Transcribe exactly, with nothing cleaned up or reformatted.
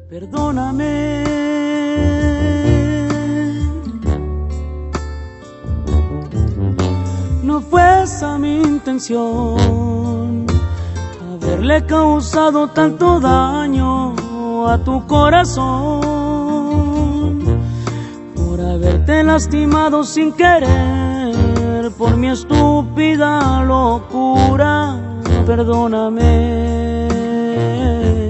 Perdóname, no fue esa mi intención, haberle causado tanto daño a tu corazón, por haberte lastimado sin querer, por mi estúpida locura. Perdóname.